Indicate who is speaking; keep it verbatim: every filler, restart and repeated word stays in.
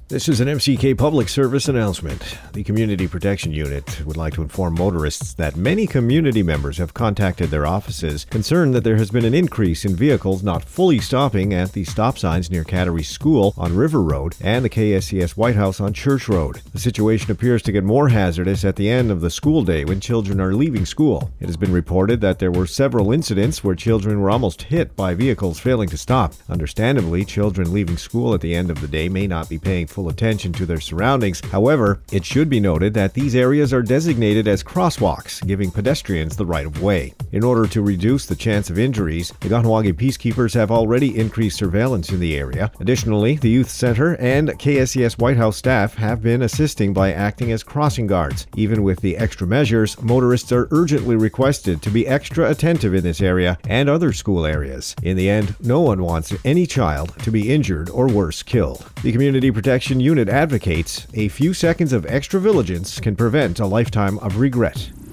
Speaker 1: This is an M C K public service announcement. The Community Protection Unit would like to inform motorists that many community members have contacted their offices concerned that there has been an increase in vehicles not fully stopping at the stop signs near Cattery School on River Road and the K S C S White House on Church Road. The situation appears to get more hazardous at the end of the school day when children are leaving school. It has been reported that there were several incidents where children were almost hit by vehicles failing to stop. Understandably, children leaving school at the end of the day may not be paying full attention to their surroundings. However, it should be noted that these areas are designated as crosswalks, giving pedestrians the right of way. In order to reduce the chance of injuries, the Kahnawake Peacekeepers have already increased surveillance in the area. Additionally, the Youth Center and K S C S White House staff have been assisting by acting as crossing guards. Even with the extra measures, motorists are urgently requested to be extra attentive in this area and other school areas. In the end, no one wants any child to be injured or worse, killed. The Community Protection Unit advocates a few seconds of extra vigilance can prevent a lifetime of regret.